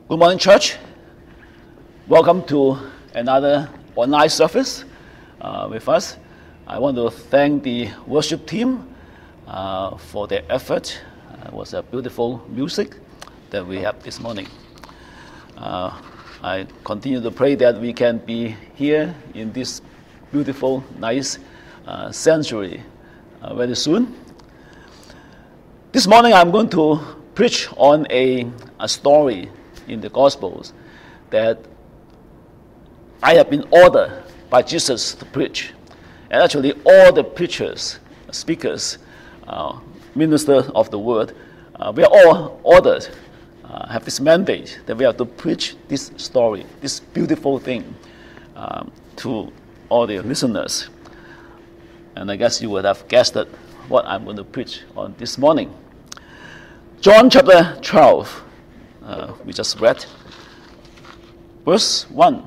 Good morning, church. Welcome to another online service with us. I want to thank the worship team for their effort. It was a beautiful music that we have this morning. I continue to pray that we can be here in this beautiful, nice sanctuary very soon. This morning I'm going to preach on a story in the Gospels that I have been ordered by Jesus to preach. And actually all the preachers, speakers, ministers of the word, we are all ordered, have this mandate that we have to preach this story, this beautiful thing to all the listeners. And I guess you would have guessed what I'm going to preach on this morning. John chapter 12. We just read verse 1.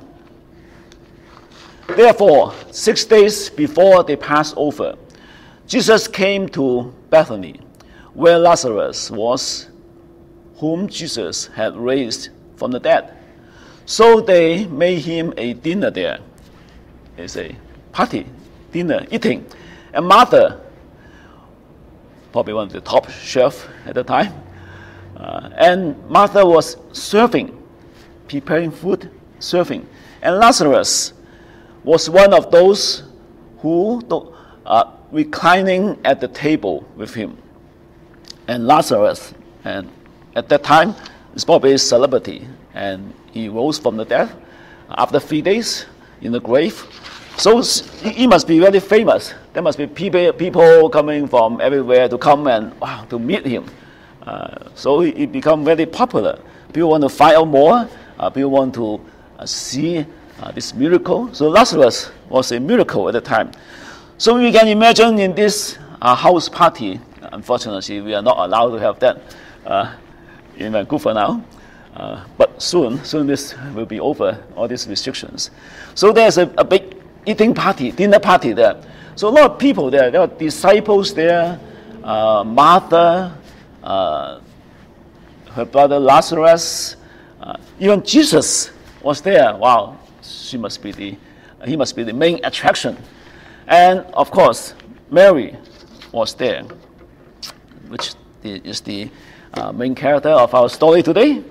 Therefore, 6 days before the Passover, Jesus came to Bethany, where Lazarus was, whom Jesus had raised from the dead. So they made him a dinner there. It's a party, dinner, eating. And Martha, probably one of the top chefs at the time, and Martha was serving, preparing food, serving. And Lazarus was one of those who reclining at the table with him. And Lazarus, and at that time, is probably a celebrity, and he rose from the dead after 3 days in the grave. So he must be very famous. There must be people coming from everywhere to come and to meet him. So he become very popular. People want to find out more. People want to see this miracle. So Lazarus was a miracle at the time. So we can imagine in this house party, unfortunately we are not allowed to have that in Vancouver now. But soon this will be over, all these restrictions. So there's a big eating party, dinner party there. So a lot of people there. There are disciples there, Martha, her brother Lazarus, even Jesus was there. Wow, he must be the main attraction. And of course, Mary was there, which is the main character of our story today.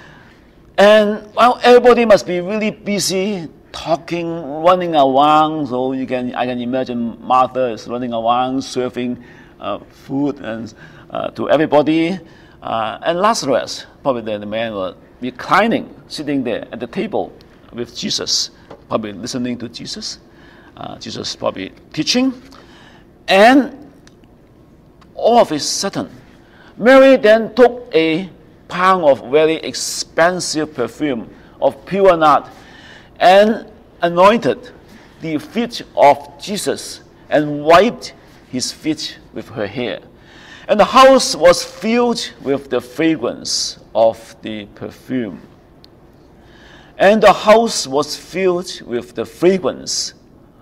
And everybody must be really busy, talking, running around. So I can imagine Martha is running around, serving food and to everybody. And Lazarus, probably the man was reclining, sitting there at the table with Jesus, probably listening to Jesus. Jesus probably teaching. And all of a sudden, Mary then took a pound of very expensive perfume of pure nard and anointed the feet of Jesus and wiped his feet with her hair. And the house was filled with the fragrance of the perfume. And the house was filled with the fragrance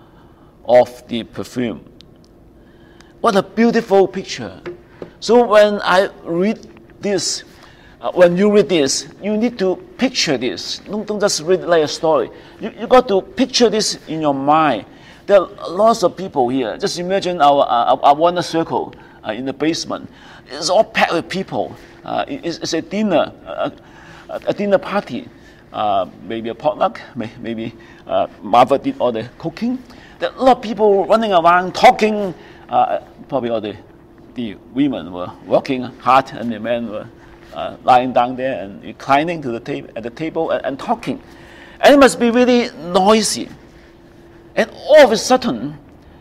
of the perfume. What a beautiful picture. So when I read this, when you read this, you need to picture this. Don't just read it like a story. You got to picture this in your mind. There are lots of people here. Just imagine our wonder circle in the basement. It's all packed with people. It's a dinner, a dinner party. Maybe a potluck. Maybe Martha did all the cooking. There are a lot of people running around, talking. Probably all the women were working hard, and the men were lying down there and reclining at the table and talking. And it must be really noisy. And all of a sudden,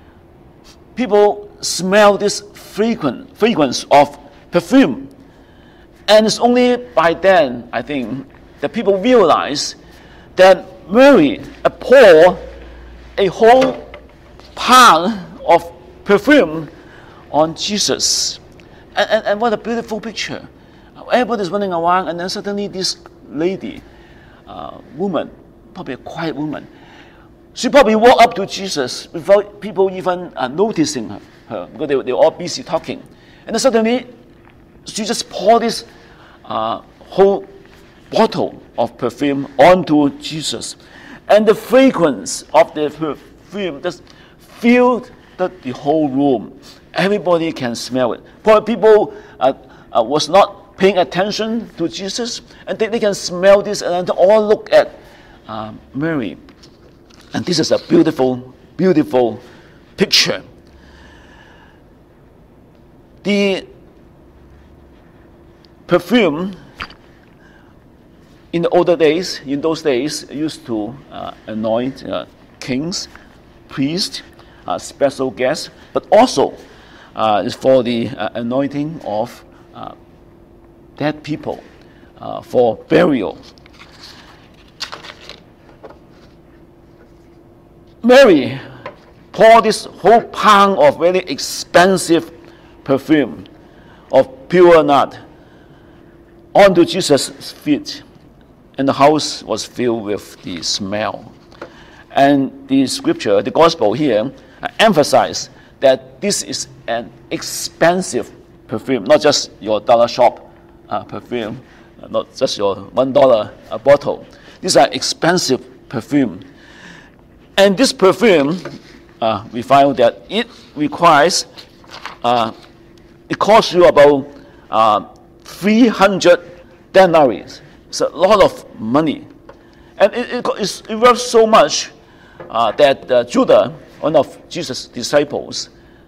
people smell this fragrance of perfume. And it's only by then, I think, that people realize that Mary poured a whole pound of perfume on Jesus. And what a beautiful picture. Everybody's running around, and then suddenly this lady, woman, probably a quiet woman, she probably walked up to Jesus without people even noticing her because they were all busy talking. And then suddenly, she just poured this whole bottle of perfume onto Jesus. And the fragrance of the perfume just filled the whole room. Everybody can smell it. People was not paying attention to Jesus, and they can smell this, and they all look at Mary. And this is a beautiful, beautiful picture. The perfume in those days, used to anoint kings, priests, special guests, but also is for the anointing of dead people for burial. Mary poured this whole pound of very expensive perfume of pure nard onto Jesus' feet, and the house was filled with the smell. And the scripture, the gospel here, emphasized that this is an expensive perfume, not just your dollar shop perfume, not just your $1 bottle. These are expensive perfume. And this perfume, we found that it requires, it costs you about 300 denarii. It's a lot of money. And it worth so much that Judah, one of Jesus' disciples,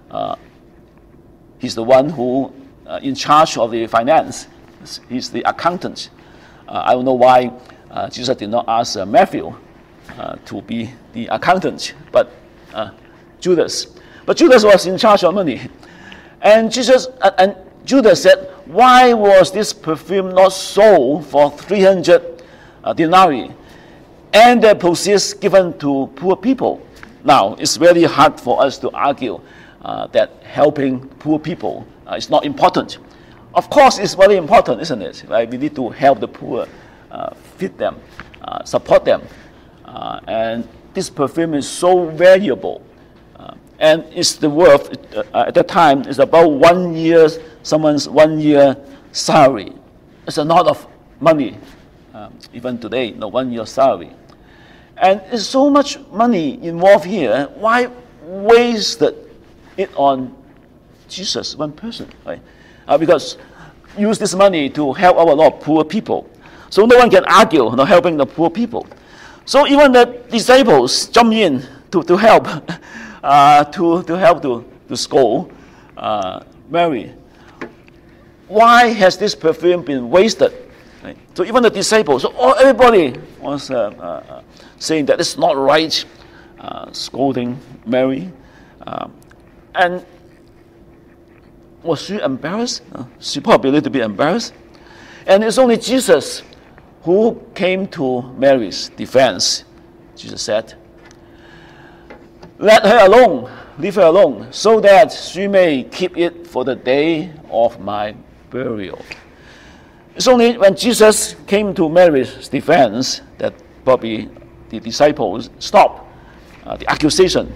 he's the one who in charge of the finance. He's the accountant. I don't know why Jesus did not ask Matthew to be the accountant, but Judas. But Judas was in charge of money. And Judas said, why was this perfume not sold for 300 denarii and the proceeds given to poor people? Now, it's very hard for us to argue that helping poor people is not important. Of course, it's very important, isn't it? Right? We need to help the poor, feed them, support them. And this perfume is so valuable. And it's the worth, at that time, it's about someone's 1 year salary. It's a lot of money, even today, 1 year salary. And there's so much money involved here. Why waste it on Jesus, one person? Right? Because use this money to help a lot of poor people. So no one can argue helping the poor people. So even the disciples jump in to help, to scold Mary. Why has this perfume been wasted? Right? So even the disciples, everybody was saying that it's not right, scolding Mary. And was she embarrassed? She probably a little bit embarrassed. And it's only Jesus who came to Mary's defense. Jesus said, let her alone, leave her alone, so that she may keep it for the day of my burial. It's only when Jesus came to Mary's defense that probably the disciples stopped the accusation.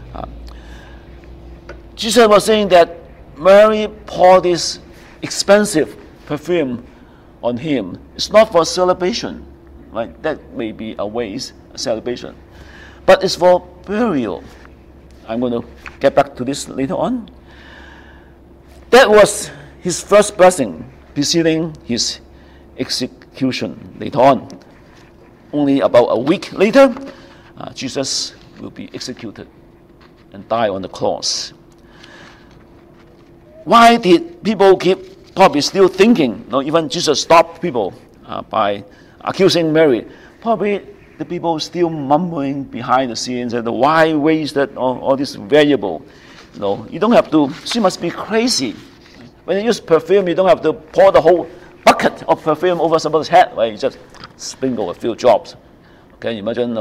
Jesus was saying that Mary poured this expensive perfume on him. It's not for celebration, right? That may be a waste, a celebration. But it's for burial. I'm going to get back to this later on. That was his first blessing preceding his execution later on. Only about a week later, Jesus will be executed and die on the cross. Why did people keep probably still thinking, even Jesus stopped people by accusing Mary? Probably the people still mumbling behind the scenes and why waste all this valuable? You don't have to, she must be crazy. When you use perfume, you don't have to pour the whole bucket of perfume over somebody's head, right? You just sprinkle a few drops. Okay, imagine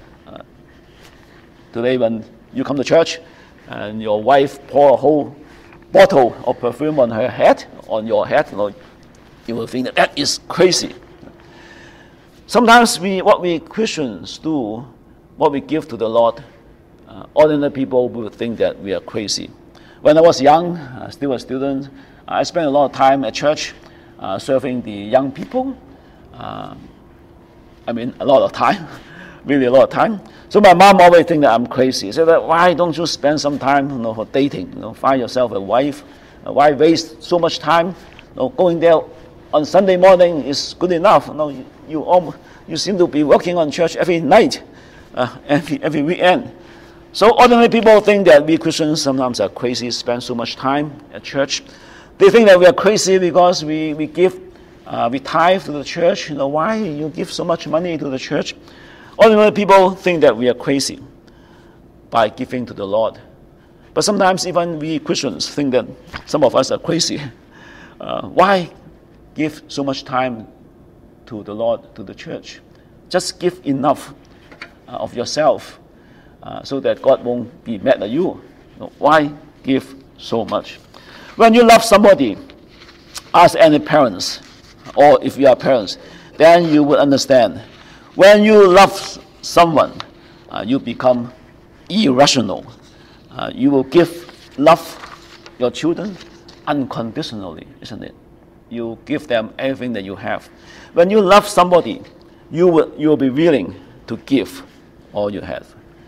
today when you come to church and your wife pour a whole bottle of perfume on her head, on your head, you will think that is crazy. Sometimes what we Christians do, what we give to the Lord, ordinary people will think that we are crazy. When I was young, still a student, I spent a lot of time at church serving the young people. I mean, a lot of time, really a lot of time. So my mom always think that I'm crazy. She said, that, why don't you spend some time, for dating? Find yourself a wife. Why waste so much time? Going there on Sunday morning is good enough. You seem to be working on church every night, every weekend. So ordinary people think that we Christians sometimes are crazy, spend so much time at church. They think that we are crazy because we tithe to the church. Why you give so much money to the church? Ordinary people think that we are crazy by giving to the Lord. But sometimes even we Christians think that some of us are crazy. Why give so much time to the Lord, to the church? Just give enough of yourself so that God won't be mad at you. Why give so much? When you love somebody, ask any parents, or if you are parents, then you will understand. When you love someone, you become irrational. You will love your children unconditionally, isn't it? You give them everything that you have. When you love somebody, you will be willing to give all you have.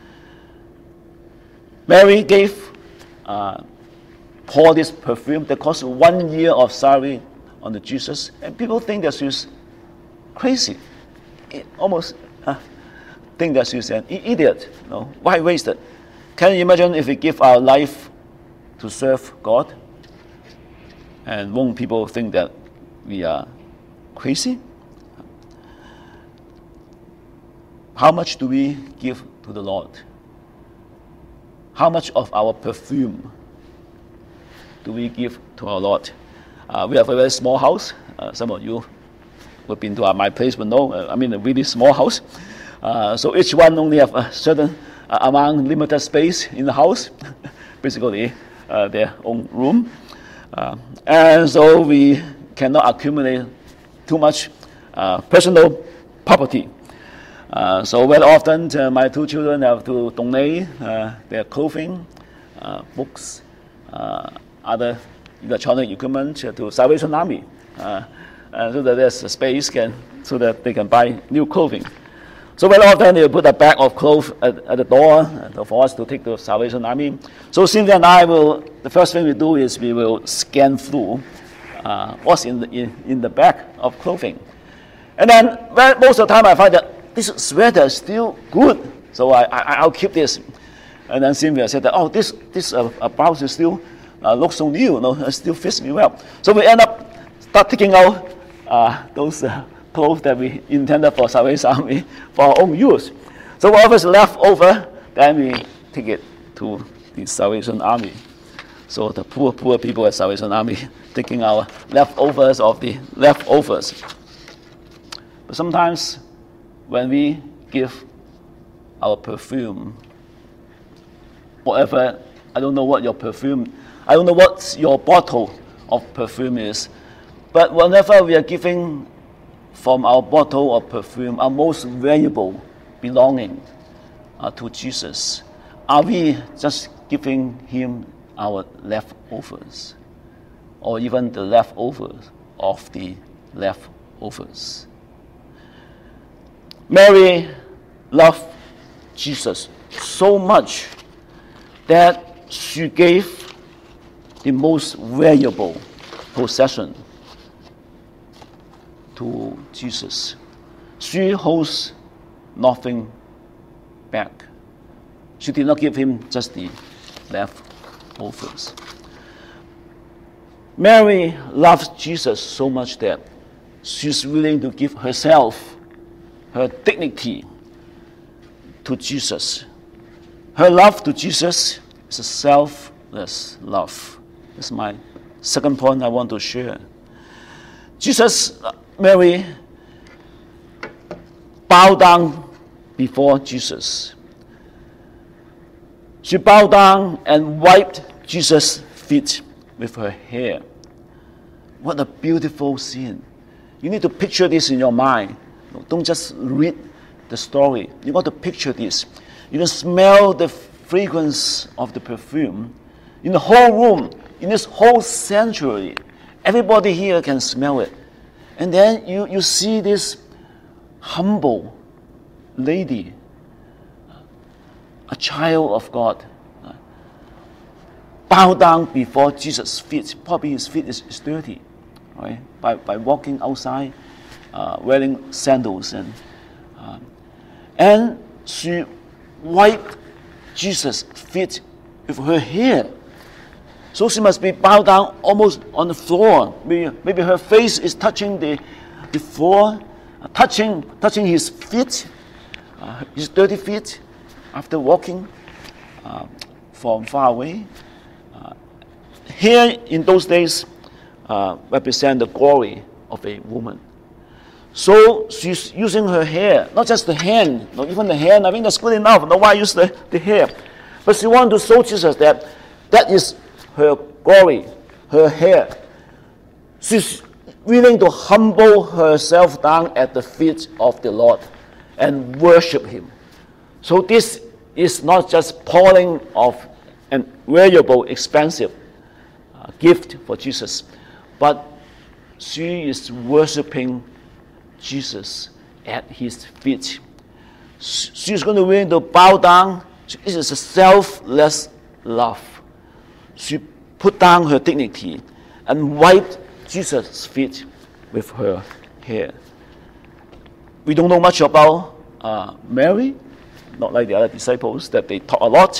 Mary gave Paul this perfume that cost 1 year of salary on the Jesus, and people think that she's crazy. Almost think that she's an idiot. Why waste it? Can you imagine if we give our life to serve God? And won't people think that we are crazy? How much do we give to the Lord? How much of our perfume do we give to our Lord? We have a very small house. Some of you who have been to my place will know. A really small house. So each one only have a certain amount, limited space in the house, basically their own room. And so we cannot accumulate too much personal property. So very often my two children have to donate their clothing, books, other electronic equipment to Salvation Army, so that there's a space so that they can buy new clothing. So very often they put a bag of clothes at the door for us to take to Salvation Army. So Cynthia and I the first thing we do is we will scan through what's in the bag of clothing. And then most of the time I find that this sweater is still good, so I'll keep this. And then Cynthia said that, oh, this blouse is still looks so new, it still fits me well. So we end up start taking out those clothes that we intended for Salvation Army for our own use. So whatever's left over, then we take it to the Salvation Army. So the poor people at Salvation Army taking our leftovers of the leftovers. But sometimes when we give our perfume, whatever, I don't know what your bottle of perfume is, but whenever we are giving from our bottle of perfume, our most valuable belonging to Jesus, are we just giving him our leftovers, or even the leftovers of the leftovers? Mary loved Jesus so much that she gave the most valuable possession to Jesus. She holds nothing back. She did not give him just the leftovers. Mary loves Jesus so much that she's willing to give herself, her dignity, to Jesus. Her love to Jesus is a selfless love. That's my second point I want to share. Mary bowed down before Jesus. She bowed down and wiped Jesus' feet with her hair. What a beautiful scene. You need to picture this in your mind. Don't just read the story. You got to picture this. You can smell the fragrance of the perfume in the whole room, in this whole sanctuary. Everybody here can smell it. And then you see this humble lady, a child of God, bow down before Jesus' feet. Probably his feet is dirty, right? By walking outside, wearing sandals, and she wiped Jesus' feet with her hair. So she must be bowed down almost on the floor. Maybe her face is touching the floor, touching his feet, his dirty feet, after walking from far away. Hair in those days represent the glory of a woman. So she's using her hair, not just the hand, not even the hand. I think that's good enough. No, why use the hair? But she wants to show Jesus that is her glory, her hair. She's willing to humble herself down at the feet of the Lord and worship him. So this is not just pouring of an valuable, expensive gift for Jesus, but she is worshiping Jesus at his feet. She's going to be willing to bow down. This is a selfless love. She put down her dignity and wiped Jesus' feet with her hair. We don't know much about Mary, not like the other disciples that they talk a lot.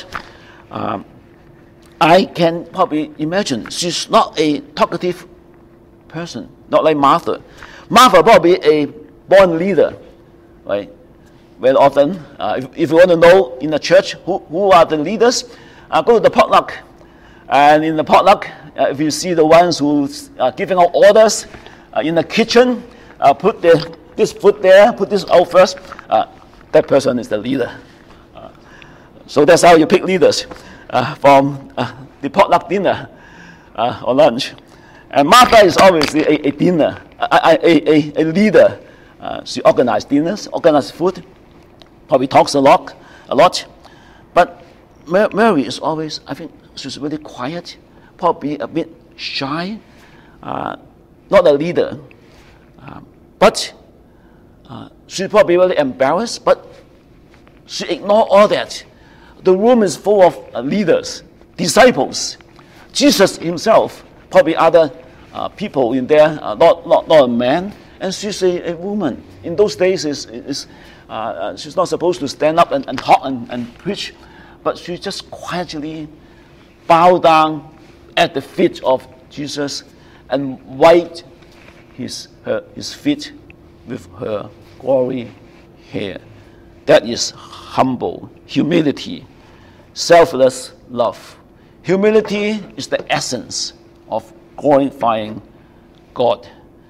I can probably imagine she's not a talkative person, not like Martha. Martha probably a born leader, right? Very often, if you want to know in the church who are the leaders, go to the potluck. And in the potluck, if you see the ones who are giving out orders in the kitchen, put this food there, put this out first, that person is the leader. So that's how you pick leaders from the potluck dinner or lunch. And Martha is obviously a dinner, a leader. She organized dinners, organized food, probably talks a lot. But Mary is always, I think, she's really quiet, probably a bit shy, not a leader. But she's probably really embarrassed, but she ignored all that. The room is full of leaders, disciples, Jesus himself, probably other people in there, not a man, and she's a woman. In those days, she's not supposed to stand up and talk and preach, but she just quietly bowed down at the feet of Jesus and wiped his feet with her glory hair. That is humble humility, selfless love. Humility is the essence of glorifying God.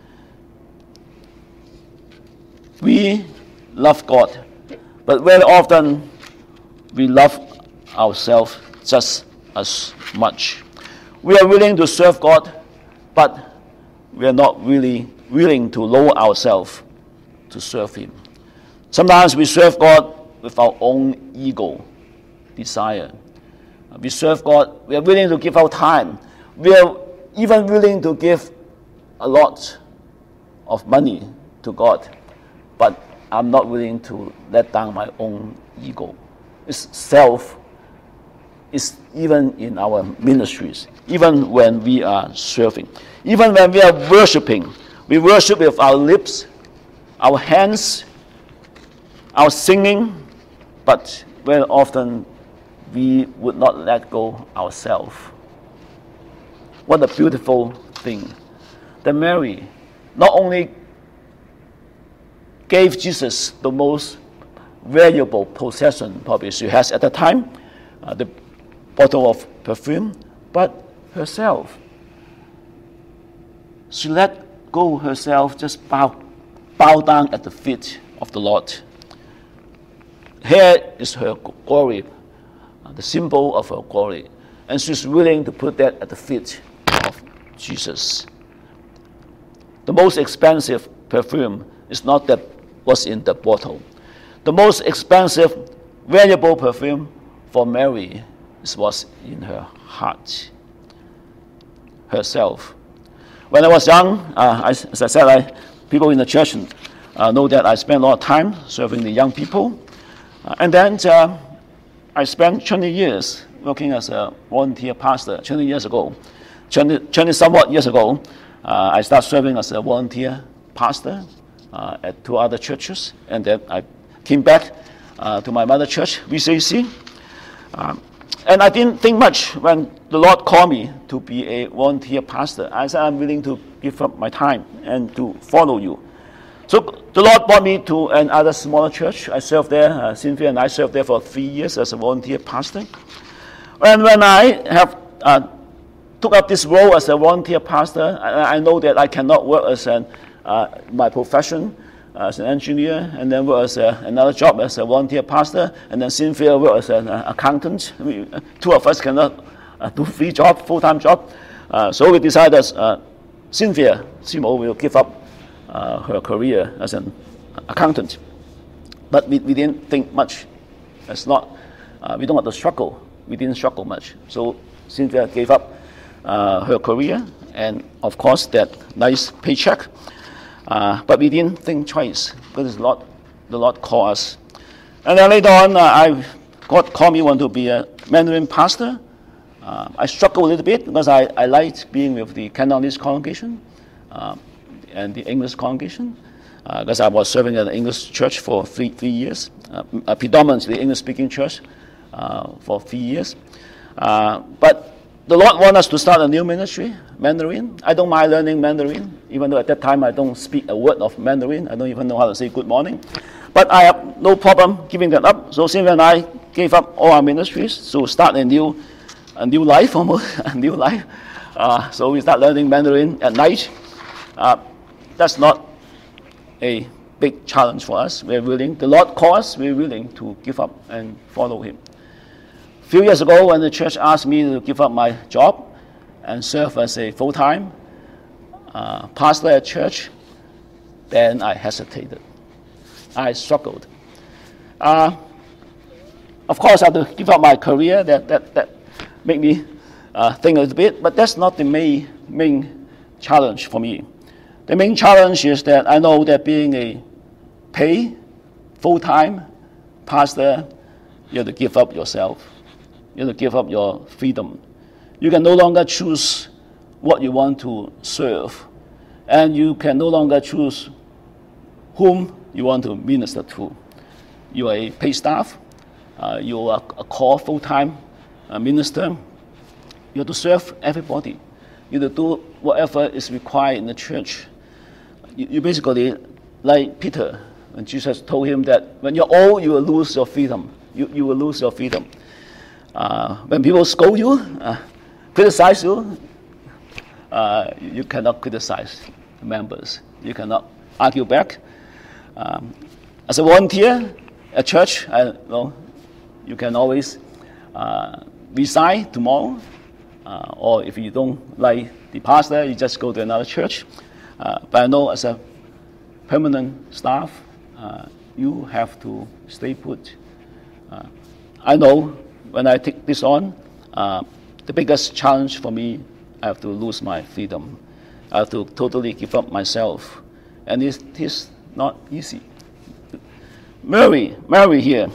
We love God, but very often we love ourselves just as much. We are willing to serve God, but we are not really willing to lower ourselves to serve him. Sometimes we serve God with our own ego, desire. We serve God, we are willing to give our time. We are even willing to give a lot of money to God, but I'm not willing to let down my own ego. It's self. It's even in our ministries, even when we are serving, even when we are worshiping. We worship with our lips, our hands, our singing, but very often we would not let go ourselves. What a beautiful thing that Mary not only gave Jesus the most valuable possession probably she has at the time, the bottle of perfume, but herself. She let go herself, just bow down at the feet of the Lord. Here is her glory, the symbol of her glory, and she's willing to put that at the feet of Jesus. The most expensive perfume is not that was in the bottle. The most expensive, valuable perfume for Mary was in her heart, herself. When I was young, as I said, people in the church know that I spend a lot of time serving the young people. And then I spent 20 years working as a volunteer pastor 20 years ago. 20 somewhat years ago, I started serving as a volunteer pastor at 2 other churches. And then I came back to my mother church, VCC. And I didn't think much when the Lord called me to be a volunteer pastor. I said, I'm willing to give up my time and to follow you. So the Lord brought me to another smaller church. I served there, Cynthia and I served there for 3 years as a volunteer pastor. And when I have took up this role as a volunteer pastor, I know that I cannot work as my profession as an engineer, and then work as another job as a volunteer pastor, and then Cynthia work as an accountant. Two of us cannot do 3 jobs, full-time job. So we decided Cynthia Simo will give up her career as an accountant. But we didn't think much. It's not, we don't have to struggle. We didn't struggle much. So Cynthia gave up her career and, of course, that nice paycheck. But we didn't think twice because the Lord called us. And then later on, God called me to be a Mandarin pastor. I struggled a little bit because I liked being with the Cantonese congregation and the English congregation because I was serving at an English church for 3 years, predominantly English-speaking church for 3 years. But the Lord wants us to start a new ministry, Mandarin. I don't mind learning Mandarin, even though at that time I don't speak a word of Mandarin. I don't even know how to say good morning. But I have no problem giving that up. So Cynthia and I gave up all our ministries to start a new life, almost a new life. So we start learning Mandarin at night. That's not a big challenge for us. We're willing. The Lord calls us. We're willing to give up and follow Him. A few years ago, when the church asked me to give up my job and serve as a full-time pastor at church, then I hesitated. I struggled. Of course, I had to give up my career. That made me think a little bit, but that's not the main challenge for me. The main challenge is that I know that being a paid full-time pastor, you have to give up yourself. You have to give up your freedom. You can no longer choose what you want to serve, and you can no longer choose whom you want to minister to. You are a paid staff. You are a called full-time minister. You have to serve everybody. You have to do whatever is required in the church. You basically, like Peter, when Jesus told him that when you're old, you will lose your freedom. You will lose your freedom. When people scold you, criticize you, you cannot criticize members. You cannot argue back. As a volunteer at church, you can always resign tomorrow, or if you don't like the pastor, you just go to another church. But I know as a permanent staff, you have to stay put. I know when I take this on, the biggest challenge for me, I have to lose my freedom. I have to totally give up myself. And it is not easy. Mary here,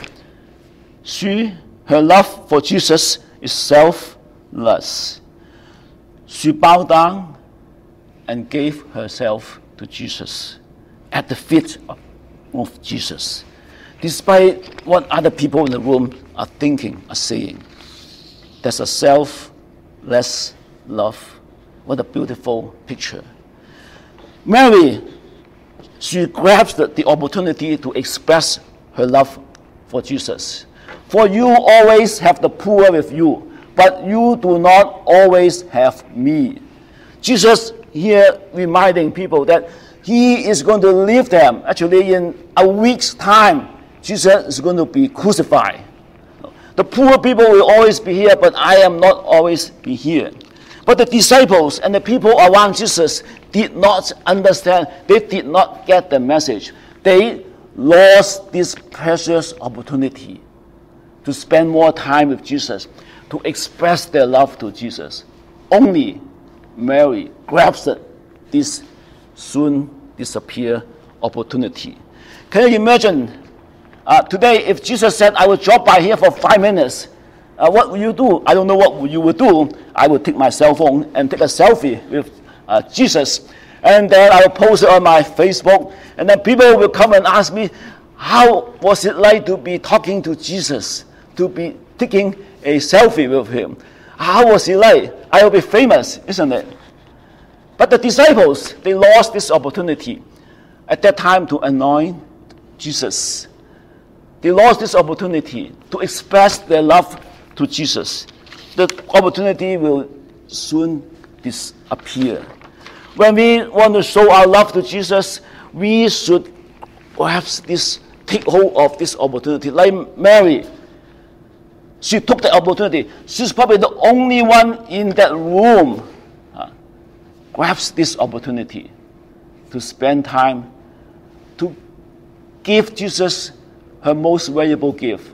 her love for Jesus is selfless. She bowed down and gave herself to Jesus at the feet of Jesus, despite what other people in the room are thinking, are saying. That's a selfless love. What a beautiful picture. Mary, she grabs the opportunity to express her love for Jesus. For you always have the poor with you, but you do not always have me. Jesus here reminding people that He is going to leave them. Actually, in a week's time, Jesus is going to be crucified. The poor people will always be here, but I am not always be here. But the disciples and the people around Jesus did not understand. They did not get the message. They lost this precious opportunity to spend more time with Jesus, to express their love to Jesus. Only Mary grabs this soon disappear opportunity. Can you imagine today if Jesus said, I will drop by here for 5 minutes, what will you do? I don't know what you will do. I will take my cell phone and take a selfie with Jesus, and then I will post it on my Facebook, and then people will come and ask me, how was it like to be talking to Jesus, to be taking a selfie with him? How was it like? I will be famous, isn't it? But the disciples, they lost this opportunity at that time to anoint Jesus. They lost this opportunity to express their love to Jesus. The opportunity will soon disappear. When we want to show our love to Jesus, we should perhaps take hold of this opportunity. Like Mary, she took the opportunity. She's probably the only one in that room grabs this opportunity to spend time to give Jesus her most valuable gift.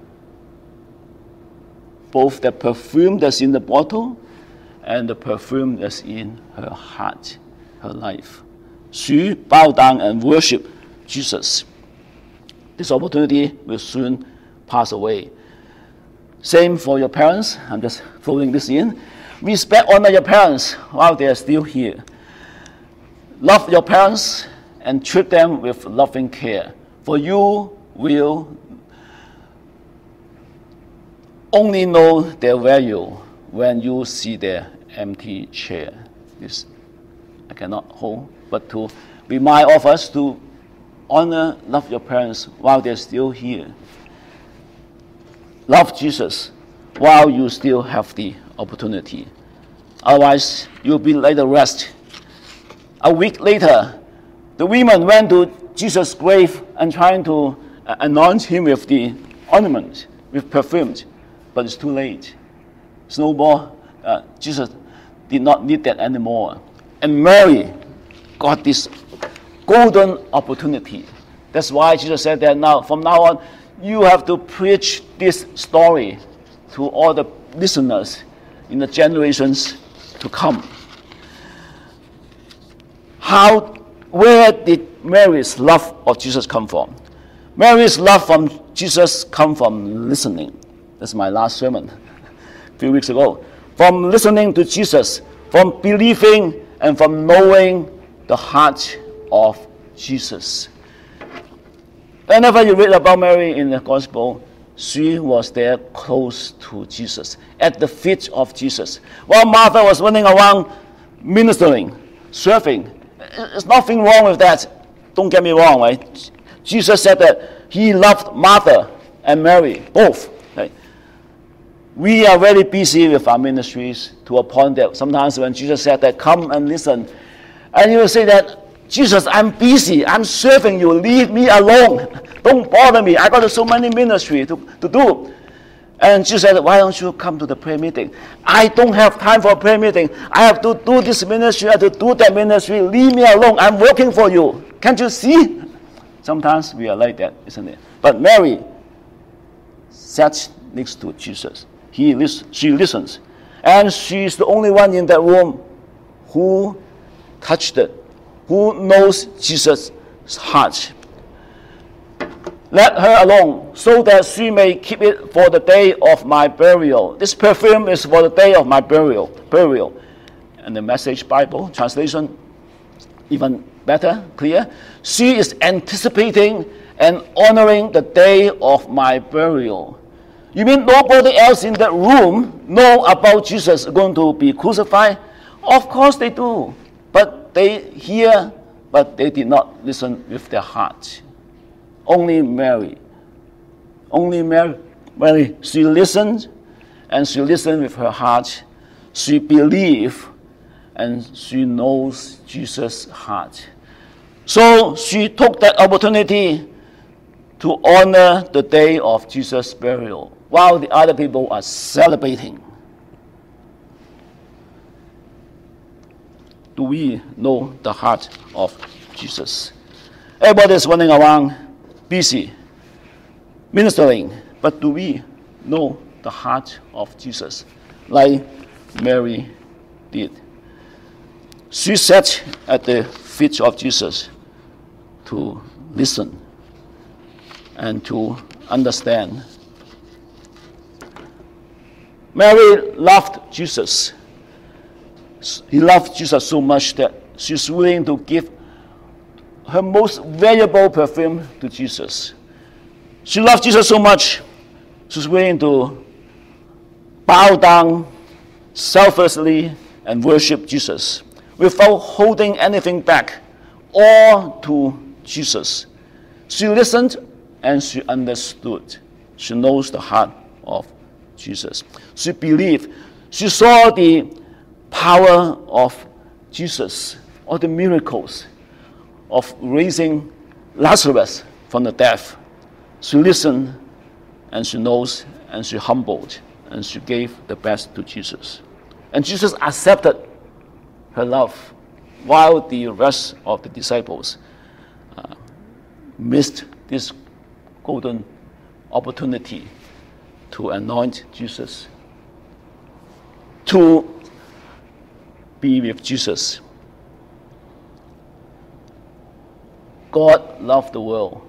Both the perfume that's in the bottle and the perfume that's in her heart, her life. She bowed down and worshiped Jesus. This opportunity will soon pass away. Same for your parents. I'm just throwing this in. Respect, honor your parents while they are still here. Love your parents and treat them with loving care. For you will only know their value when you see their empty chair. This I cannot hold, but to remind of us to honor, love your parents while they're still here. Love Jesus while you still have the opportunity. Otherwise, you'll be like the rest. A week later, the women went to Jesus' grave and trying to anoint him with the ornament, with perfumes, but it's too late. It's no more. Jesus did not need that anymore. And Mary got this golden opportunity. That's why Jesus said that from now on, you have to preach this story to all the listeners in the generations to come. Where did Mary's love of Jesus come from? Mary's love from Jesus come from listening. That's my last sermon a few weeks ago. From listening to Jesus, from believing and from knowing the heart of Jesus. Whenever you read about Mary in the Gospel, she was there close to Jesus, at the feet of Jesus. While Martha was running around ministering, serving. There's nothing wrong with that. Don't get me wrong, right? Jesus said that he loved Martha and Mary, both. Right? We are very busy with our ministries to a point that sometimes when Jesus said that, come and listen, and he will say that, Jesus, I'm busy. I'm serving you. Leave me alone. Don't bother me. I got so many ministry to do. And Jesus said, why don't you come to the prayer meeting? I don't have time for a prayer meeting. I have to do this ministry. I have to do that ministry. Leave me alone. I'm working for you. Can't you see? Sometimes we are like that, isn't it? But Mary sat next to Jesus. She listens. And she's the only one in that room who touched it, who knows Jesus' heart. Let her alone, so that she may keep it for the day of my burial. This perfume is for the day of my burial. And the Message Bible translation, even better, clear. She is anticipating and honoring the day of my burial. You mean nobody else in that room know about Jesus going to be crucified? Of course they do. But they hear, but they did not listen with their heart. Only Mary. She listened, and she listened with her heart. She believed, and she knows Jesus' heart. So she took that opportunity to honor the day of Jesus' burial, while the other people are celebrating. Do we know the heart of Jesus? Everybody is running around busy, ministering, but do we know the heart of Jesus like Mary did? She sat at the feet of Jesus, to listen and to understand. Mary loved Jesus. He loved Jesus so much that she's willing to give her most valuable perfume to Jesus. She loved Jesus so much, she's willing to bow down selflessly and worship Jesus without holding anything back, all to Jesus. She listened and she understood. She knows the heart of Jesus. She believed. She saw the power of Jesus, or the miracles of raising Lazarus from the dead. She listened and she knows and she humbled and she gave the best to Jesus. And Jesus accepted her love while the rest of the disciples missed this golden opportunity to anoint Jesus, to be with Jesus. God loved the world.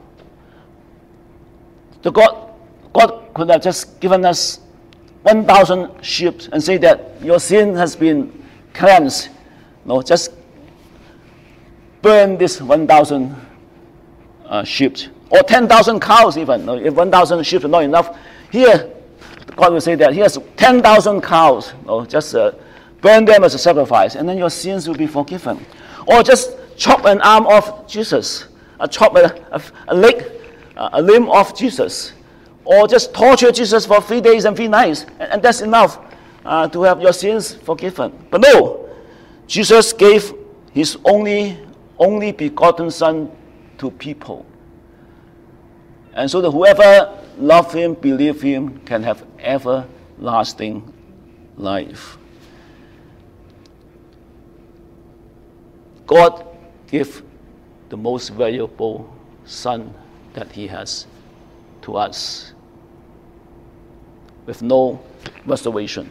God could have just given us 1,000 sheep and say that your sin has been cleansed. No, just burn this 1,000 sheep. Or 10,000 cows even. No, if 1,000 sheep is not enough, here God will say that here's 10,000 cows. No, just burn them as a sacrifice, and then your sins will be forgiven. Or just chop an arm off Jesus, chop a leg, a limb off Jesus, or just torture Jesus for 3 days and 3 nights, and that's enough to have your sins forgiven. But no, Jesus gave his only begotten Son to people. And so that whoever loves him, believes him, can have everlasting life. God gave the most valuable Son that he has to us with no reservation.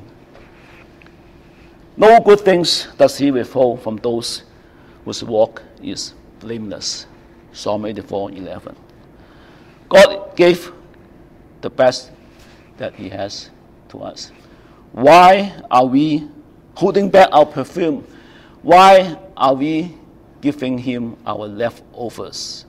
No good things does he withhold from those whose walk is blameless. Psalm 84:11. God gave the best that he has to us. Why are we holding back our perfume? Why are we giving him our leftovers?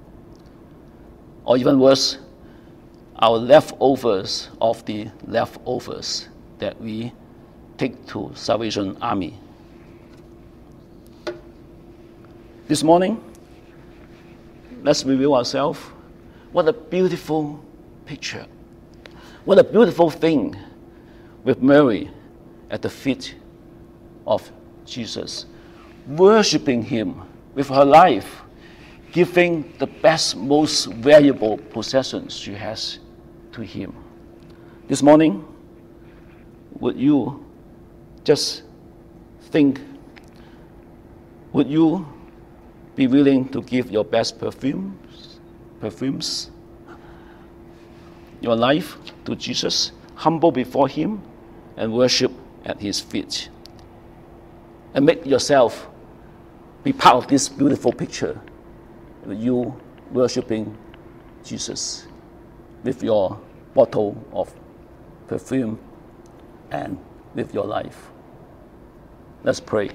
Or even worse, our leftovers of the leftovers that we take to Salvation Army. This morning, let's review ourselves. What a beautiful picture. What a beautiful thing with Mary at the feet of Jesus, worshiping him with her life, giving the best, most valuable possessions she has to him. This morning, would you just think, would you be willing to give your best perfumes, your life to Jesus, humble before him, and worship at his feet? And make yourself be part of this beautiful picture, you worshiping Jesus with your bottle of perfume and with your life. Let's pray.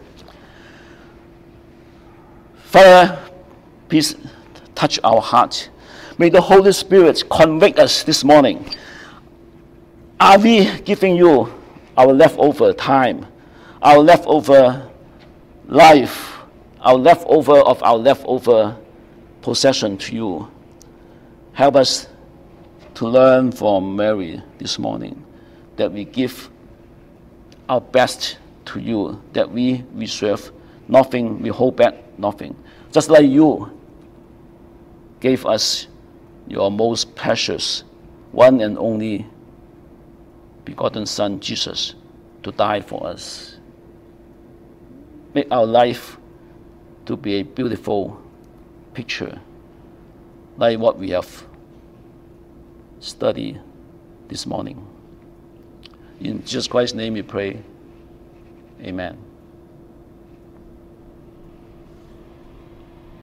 Father, please touch our heart. May the Holy Spirit convict us this morning. Are we giving you our leftover time, our leftover life, our leftover of our leftover possession to you? Help us to learn from Mary this morning, that we give our best to you, that we reserve nothing, we hold back nothing. Just like you gave us your most precious, one and only begotten Son, Jesus, to die for us. Make our life to be a beautiful picture, like what we have studied this morning. In Jesus Christ's name we pray. Amen.